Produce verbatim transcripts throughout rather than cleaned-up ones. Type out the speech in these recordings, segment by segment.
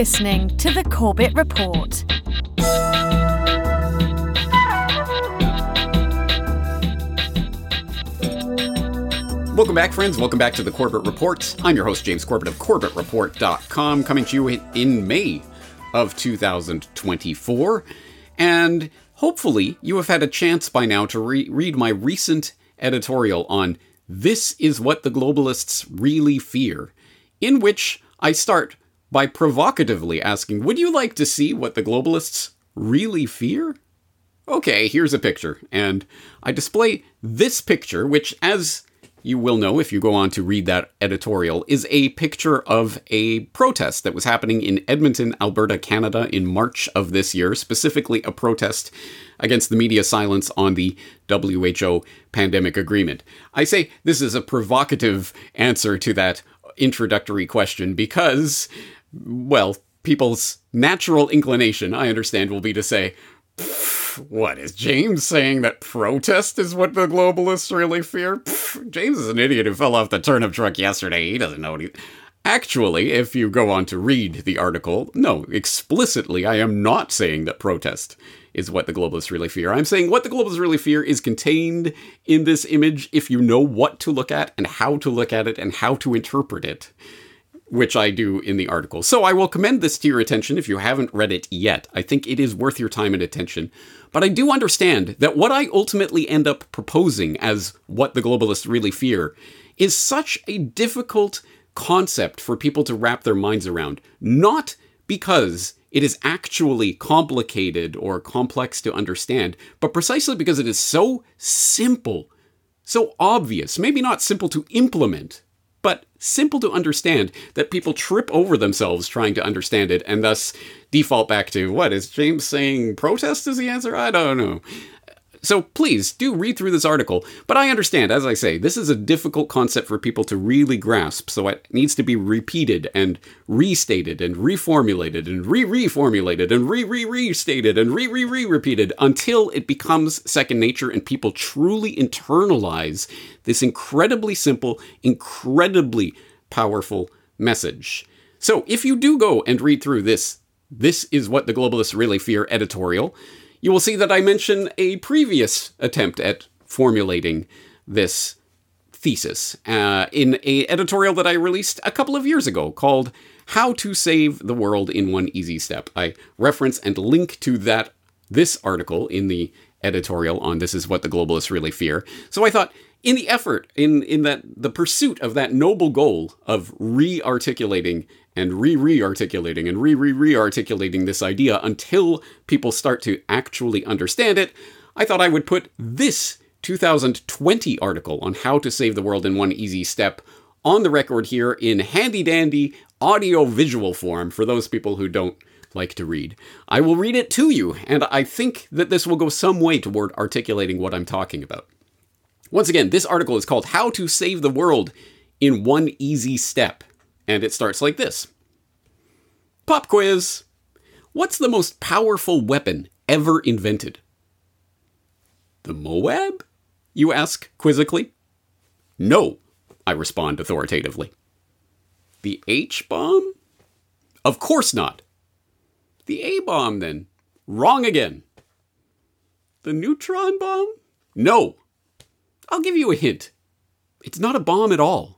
listening to The Corbett Report. Welcome back, friends. Welcome back to The Corbett Report. I'm your host, James Corbett of Corbett Report dot com, coming to you in May of two thousand twenty-four. And hopefully you have had a chance by now to re- read my recent editorial on This is What the Globalists Really Fear, in which I start by provocatively asking, would you like to see what the globalists really fear? Okay, here's a picture, and I display this picture, which, as you will know if you go on to read that editorial, is a picture of a protest that was happening in Edmonton, Alberta, Canada in March of this year, specifically a protest against the media silence on the W H O pandemic agreement. I say this is a provocative answer to that introductory question because, well, people's natural inclination, I understand, will be to say, what, is James saying that protest is what the globalists really fear? Pfft, James is an idiot who fell off the turnip truck yesterday. He doesn't know what he... Actually, if you go on to read the article, no, explicitly, I am not saying that protest is what the globalists really fear. I'm saying what the globalists really fear is contained in this image if you know what to look at and how to look at it and how to interpret it, which I do in the article. So I will commend this to your attention if you haven't read it yet. I think it is worth your time and attention. But I do understand that what I ultimately end up proposing as what the globalists really fear is such a difficult concept for people to wrap their minds around. Not because it is actually complicated or complex to understand, but precisely because it is so simple, so obvious, maybe not simple to implement, but simple to understand that people trip over themselves trying to understand it and thus default back to, what, is James saying protest is the answer? I don't know. So please do read through this article. But I understand, as I say, this is a difficult concept for people to really grasp. So it needs to be repeated and restated and reformulated and re-reformulated and re-re-restated and re-re-re-repeated until it becomes second nature and people truly internalize this incredibly simple, incredibly powerful message. So if you do go and read through this, This is What the Globalists Really Fear editorial, you will see that I mention a previous attempt at formulating this thesis uh, in an editorial that I released a couple of years ago called How to Save the World in One Easy Step. I reference and link to that this article in the editorial on This is What the Globalists Really Fear. So I thought, in the effort, in, in that the pursuit of that noble goal of re-articulating and re-re-articulating and re-re-re-articulating this idea until people start to actually understand it, I thought I would put this two thousand twenty article on how to save the world in one easy step on the record here in handy-dandy audio-visual form for those people who don't like to read. I will read it to you, and I think that this will go some way toward articulating what I'm talking about. Once again, this article is called How to Save the World in One Easy Step. And it starts like this. Pop quiz. What's the most powerful weapon ever invented? The Moab? You ask quizzically. No, I respond authoritatively. The H-bomb? Of course not. The A-bomb, then. Wrong again. The neutron bomb? No. I'll give you a hint. It's not a bomb at all.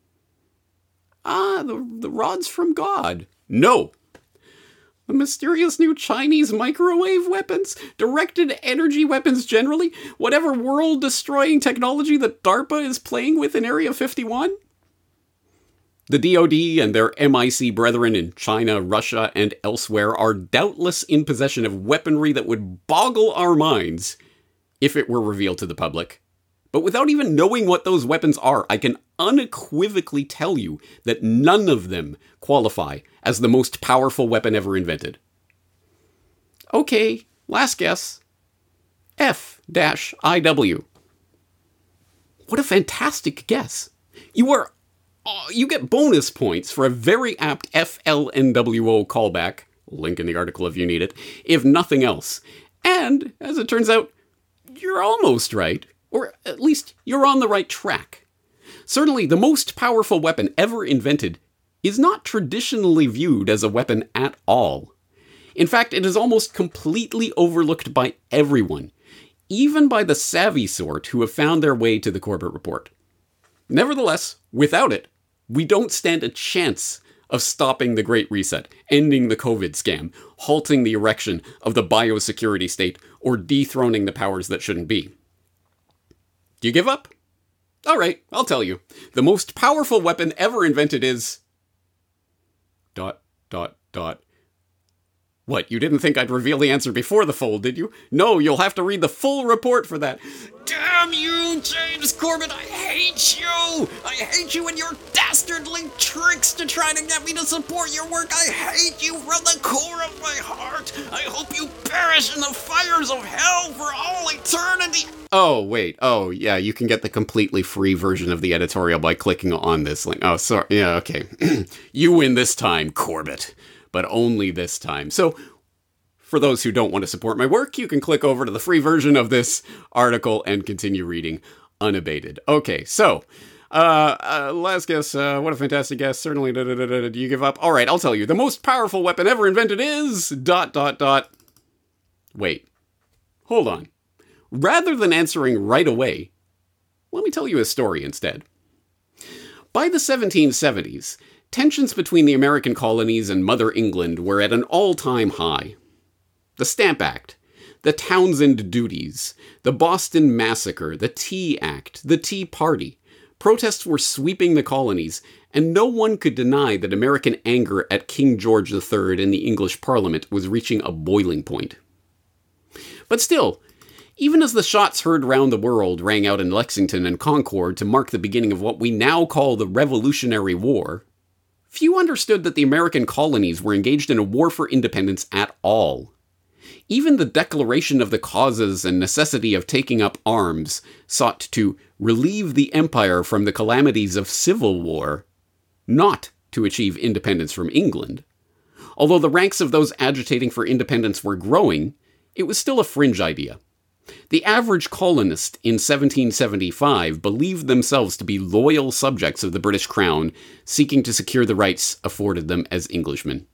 Ah, the, the rods from God. No. The mysterious new Chinese microwave weapons? Directed energy weapons generally? Whatever world-destroying technology that DARPA is playing with in Area fifty-one? The D O D and their M I C brethren in China, Russia, and elsewhere are doubtless in possession of weaponry that would boggle our minds if it were revealed to the public. But without even knowing what those weapons are, I can unequivocally tell you that none of them qualify as the most powerful weapon ever invented. Okay, last guess. F I W. What a fantastic guess. You are, uh, you get bonus points for a very apt F L N W O callback, link in the article if you need it, if nothing else. And, as it turns out, you're almost right. Or at least you're on the right track. Certainly, the most powerful weapon ever invented is not traditionally viewed as a weapon at all. In fact, it is almost completely overlooked by everyone, even by the savvy sort who have found their way to the Corbett Report. Nevertheless, without it, we don't stand a chance of stopping the Great Reset, ending the COVID scam, halting the erection of the biosecurity state, or dethroning the powers that shouldn't be. Do you give up? All right, I'll tell you. The most powerful weapon ever invented is... Dot, dot, dot. What, you didn't think I'd reveal the answer before the fold, did you? No, you'll have to read the full report for that. Damn you, James Corbett, I hate you! I hate you and your dastardly tricks to try to get me to support your work. I hate you from the core of my heart. I hope you perish in the fires of hell for all eternity. Oh, wait. Oh, yeah, you can get the completely free version of the editorial by clicking on this link. Oh, sorry. Yeah, okay. You win this time, Corbett. But only this time. So, for those who don't want to support my work, you can click over to the free version of this article and continue reading unabated. Okay, so, uh, uh last guess, uh, what a fantastic guess, certainly, da, da, da, da, do you give up? Alright, I'll tell you, the most powerful weapon ever invented is, dot, dot, dot. Wait, hold on. Rather than answering right away, let me tell you a story instead. By the seventeen seventies, tensions between the American colonies and Mother England were at an all-time high. The Stamp Act, the Townsend Duties, the Boston Massacre, the Tea Act, the Tea Party. Protests were sweeping the colonies, and no one could deny that American anger at King George the Third and the English Parliament was reaching a boiling point. But still, even as the shots heard round the world rang out in Lexington and Concord to mark the beginning of what we now call the Revolutionary War, few understood that the American colonies were engaged in a war for independence at all. Even the declaration of the causes and necessity of taking up arms sought to relieve the empire from the calamities of civil war, not to achieve independence from England. Although the ranks of those agitating for independence were growing, it was still a fringe idea. The average colonist in seventeen seventy-five believed themselves to be loyal subjects of the British Crown, seeking to secure the rights afforded them as Englishmen.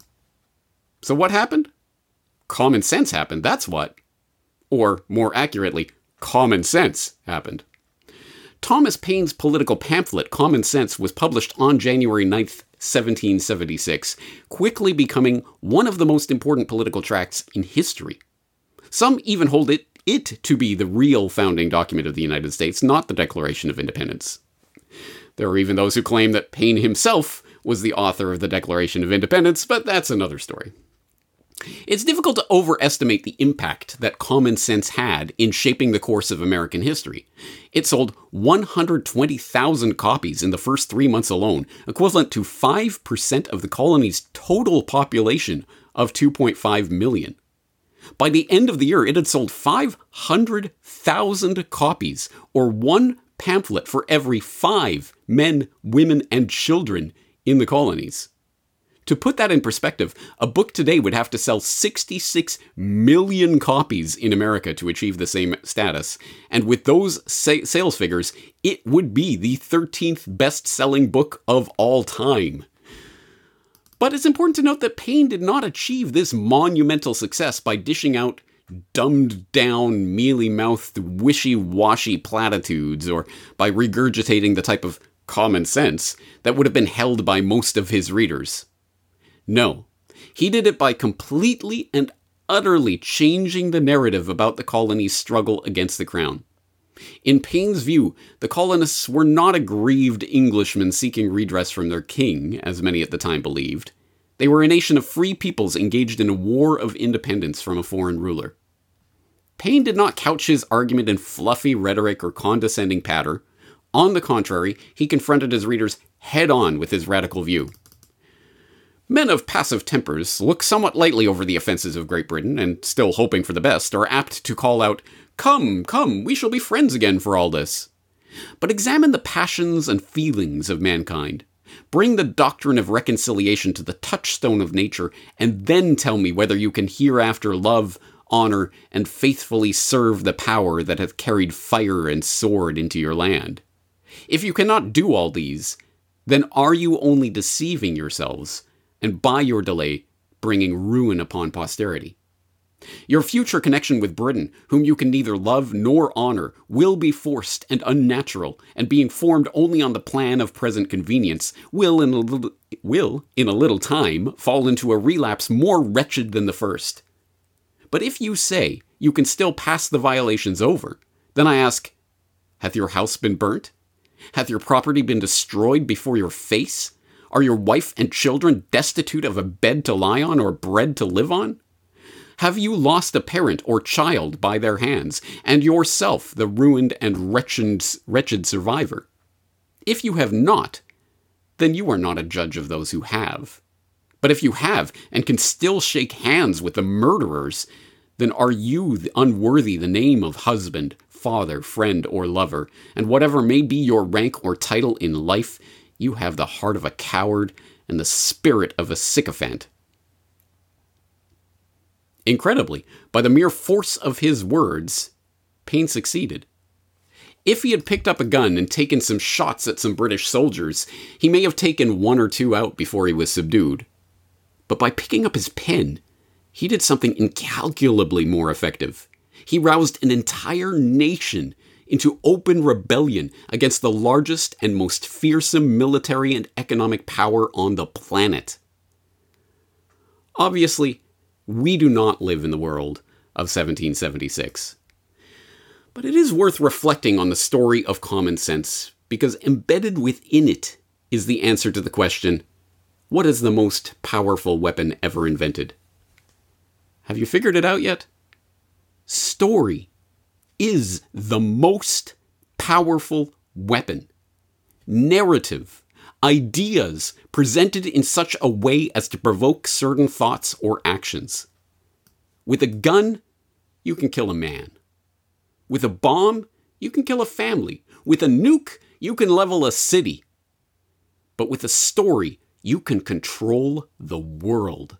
So what happened? Common sense happened, that's what. Or, more accurately, common sense happened. Thomas Paine's political pamphlet, Common Sense, was published on January ninth, seventeen seventy-six, quickly becoming one of the most important political tracts in history. Some even hold it it to be the real founding document of the United States, not the Declaration of Independence. There are even those who claim that Paine himself was the author of the Declaration of Independence, but that's another story. It's difficult to overestimate the impact that Common Sense had in shaping the course of American history. It sold one hundred twenty thousand copies in the first three months alone, equivalent to five percent of the colony's total population of two point five million. By the end of the year, it had sold five hundred thousand copies, or one pamphlet for every five men, women, and children in the colonies. To put that in perspective, a book today would have to sell sixty-six million copies in America to achieve the same status. And with those sa- sales figures, it would be the thirteenth best-selling book of all time. But it's important to note that Paine did not achieve this monumental success by dishing out dumbed-down, mealy-mouthed, wishy-washy platitudes, or by regurgitating the type of common sense that would have been held by most of his readers. No, he did it by completely and utterly changing the narrative about the colony's struggle against the crown. In Paine's view, the colonists were not aggrieved Englishmen seeking redress from their king, as many at the time believed. They were a nation of free peoples engaged in a war of independence from a foreign ruler. Paine did not couch his argument in fluffy rhetoric or condescending patter. On the contrary, he confronted his readers head-on with his radical view. Men of passive tempers look somewhat lightly over the offences of Great Britain, and still hoping for the best, are apt to call out, "Come, come, we shall be friends again for all this." But examine the passions and feelings of mankind. Bring the doctrine of reconciliation to the touchstone of nature, and then tell me whether you can hereafter love, honor, and faithfully serve the power that hath carried fire and sword into your land. If you cannot do all these, then are you only deceiving yourselves, and by your delay, bringing ruin upon posterity? Your future connection with Britain, whom you can neither love nor honor, will be forced and unnatural, and being formed only on the plan of present convenience, will in a little, will, in a little time, fall into a relapse more wretched than the first. But if you say you can still pass the violations over, then I ask, hath your house been burnt? Hath your property been destroyed before your face? Are your wife and children destitute of a bed to lie on or bread to live on? Have you lost a parent or child by their hands, and yourself the ruined and wretched, wretched survivor? If you have not, then you are not a judge of those who have. But if you have, and can still shake hands with the murderers, then are you unworthy the name of husband, father, friend, or lover, and whatever may be your rank or title in life, you have the heart of a coward and the spirit of a sycophant. Incredibly, by the mere force of his words, Paine succeeded. If he had picked up a gun and taken some shots at some British soldiers, he may have taken one or two out before he was subdued. But by picking up his pen, he did something incalculably more effective. He roused an entire nation into open rebellion against the largest and most fearsome military and economic power on the planet. Obviously, we do not live in the world of seventeen seventy-six. But it is worth reflecting on the story of common sense, because embedded within it is the answer to the question, what is the most powerful weapon ever invented? Have you figured it out yet? Story is the most powerful weapon. Narrative, ideas presented in such a way as to provoke certain thoughts or actions. With a gun, you can kill a man. With a bomb, you can kill a family. With a nuke, you can level a city. But with a story, you can control the world.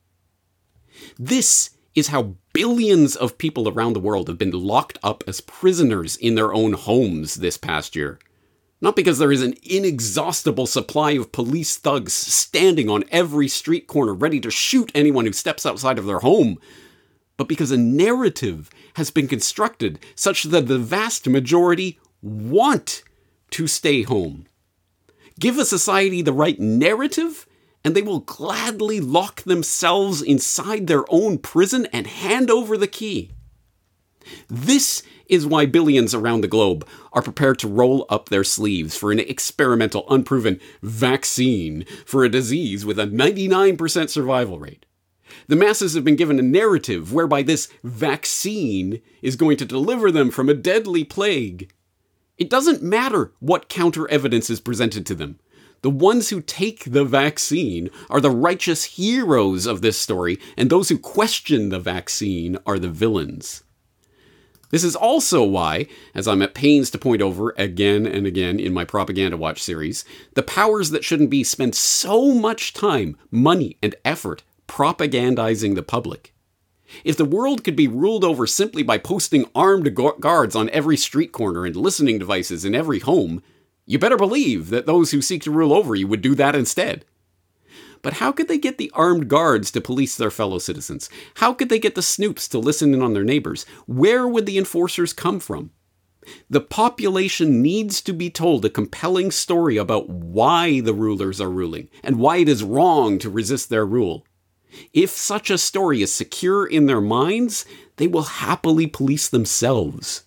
This is how billions of people around the world have been locked up as prisoners in their own homes this past year. Not because there is an inexhaustible supply of police thugs standing on every street corner ready to shoot anyone who steps outside of their home, but because a narrative has been constructed such that the vast majority want to stay home. Give a society the right narrative, and they will gladly lock themselves inside their own prison and hand over the key. This is why billions around the globe are prepared to roll up their sleeves for an experimental, unproven vaccine for a disease with a ninety-nine percent survival rate. The masses have been given a narrative whereby this vaccine is going to deliver them from a deadly plague. It doesn't matter what counter-evidence is presented to them. The ones who take the vaccine are the righteous heroes of this story, and those who question the vaccine are the villains. This is also why, as I'm at pains to point over again and again in my Propaganda Watch series, the powers that shouldn't be spend so much time, money, and effort propagandizing the public. If the world could be ruled over simply by posting armed gu- guards on every street corner and listening devices in every home, you better believe that those who seek to rule over you would do that instead. But how could they get the armed guards to police their fellow citizens? How could they get the snoops to listen in on their neighbors? Where would the enforcers come from? The population needs to be told a compelling story about why the rulers are ruling and why it is wrong to resist their rule. If such a story is secure in their minds, they will happily police themselves.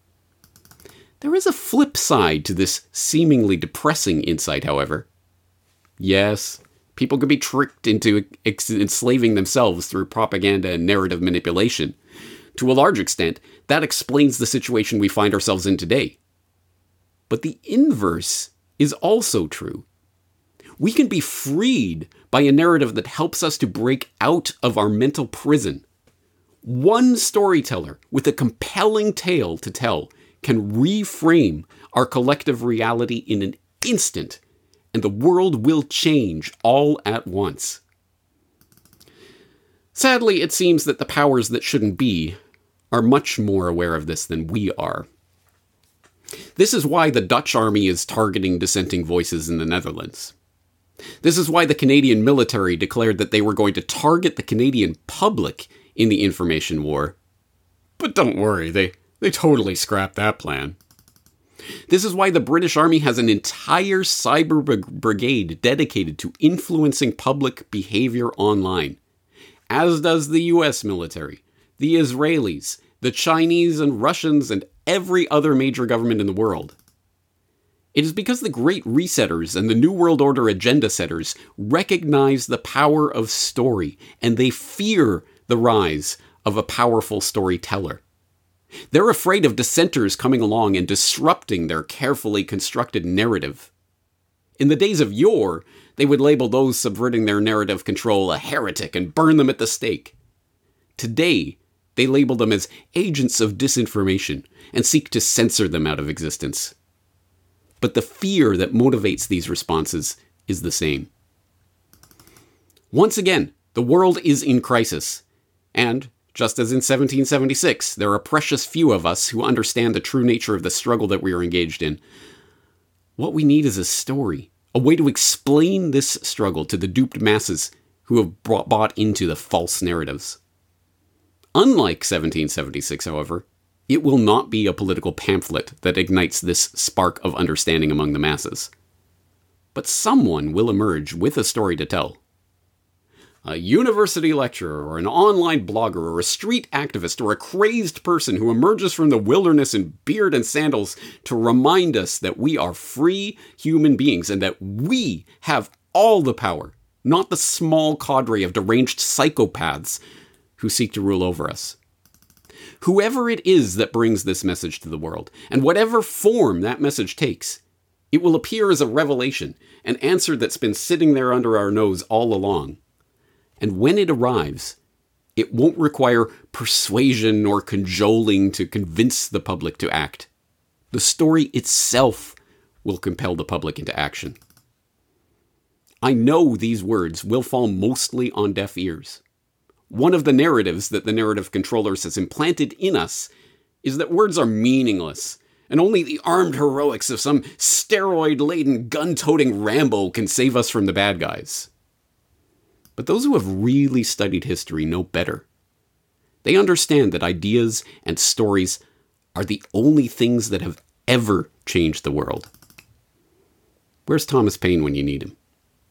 There is a flip side to this seemingly depressing insight, however. Yes, people can be tricked into ex- enslaving themselves through propaganda and narrative manipulation. To a large extent, that explains the situation we find ourselves in today. But the inverse is also true. We can be freed by a narrative that helps us to break out of our mental prison. One storyteller with a compelling tale to tell can reframe our collective reality in an instant, and the world will change all at once. Sadly, it seems that the powers that shouldn't be are much more aware of this than we are. This is why the Dutch army is targeting dissenting voices in the Netherlands. This is why the Canadian military declared that they were going to target the Canadian public in the information war. But don't worry, they, they totally scrapped that plan. This is why the British Army has an entire cyber brigade dedicated to influencing public behavior online, as does the U S military, the Israelis, the Chinese and Russians, and every other major government in the world. It is because the Great Resetters and the New World Order agenda setters recognize the power of story, and they fear the rise of a powerful storyteller. They're afraid of dissenters coming along and disrupting their carefully constructed narrative. In the days of yore, they would label those subverting their narrative control a heretic and burn them at the stake. Today, they label them as agents of disinformation and seek to censor them out of existence. But the fear that motivates these responses is the same. Once again, the world is in crisis. And, just as in seventeen seventy-six, there are precious few of us who understand the true nature of the struggle that we are engaged in. What we need is a story, a way to explain this struggle to the duped masses who have brought, bought into the false narratives. Unlike seventeen seventy-six, however, it will not be a political pamphlet that ignites this spark of understanding among the masses. But someone will emerge with a story to tell. A university lecturer, or an online blogger, or a street activist, or a crazed person who emerges from the wilderness in beard and sandals to remind us that we are free human beings and that we have all the power, not the small cadre of deranged psychopaths who seek to rule over us. Whoever it is that brings this message to the world, and whatever form that message takes, it will appear as a revelation, an answer that's been sitting there under our nose all along. And when it arrives, it won't require persuasion or cajoling to convince the public to act. The story itself will compel the public into action. I know these words will fall mostly on deaf ears. One of the narratives that the narrative controllers has implanted in us is that words are meaningless, and only the armed heroics of some steroid-laden, gun-toting Rambo can save us from the bad guys. But those who have really studied history know better. They understand that ideas and stories are the only things that have ever changed the world. Where's Thomas Paine when you need him?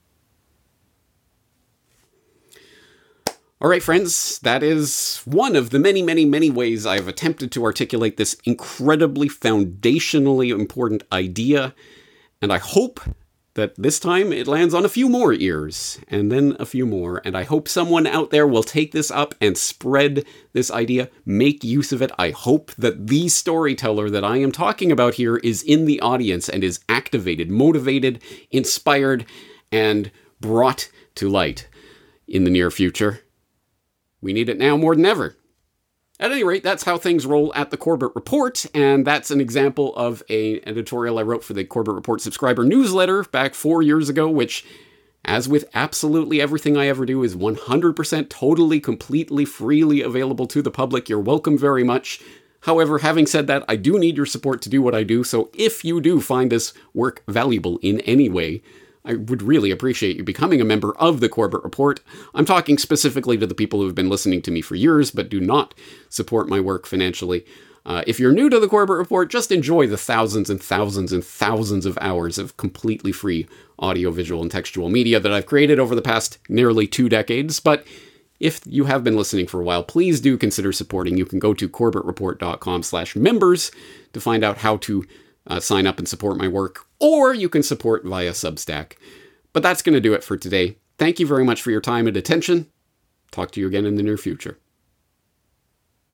All right, friends, that is one of the many, many, many ways I've attempted to articulate this incredibly foundationally important idea, and I hope that this time it lands on a few more ears, and then a few more, and I hope someone out there will take this up and spread this idea, make use of it. I hope that the storyteller that I am talking about here is in the audience and is activated, motivated, inspired, and brought to light in the near future. We need it now more than ever. At any rate, that's how things roll at the Corbett Report, and that's an example of an editorial I wrote for the Corbett Report subscriber newsletter back four years ago, which, as with absolutely everything I ever do, is one hundred percent totally, completely, freely available to the public. You're welcome very much. However, having said that, I do need your support to do what I do, so if you do find this work valuable in any way, I would really appreciate you becoming a member of the Corbett Report. I'm talking specifically to the people who have been listening to me for years, but do not support my work financially. Uh, if you're new to the Corbett Report, just enjoy the thousands and thousands and thousands of hours of completely free audio, visual, and textual media that I've created over the past nearly two decades. But if you have been listening for a while, please do consider supporting. You can go to corbettreport.com slash members to find out how to Uh, sign up and support my work, or you can support via Substack. But that's going to do it for today. Thank you very much for your time and attention. Talk to you again in the near future.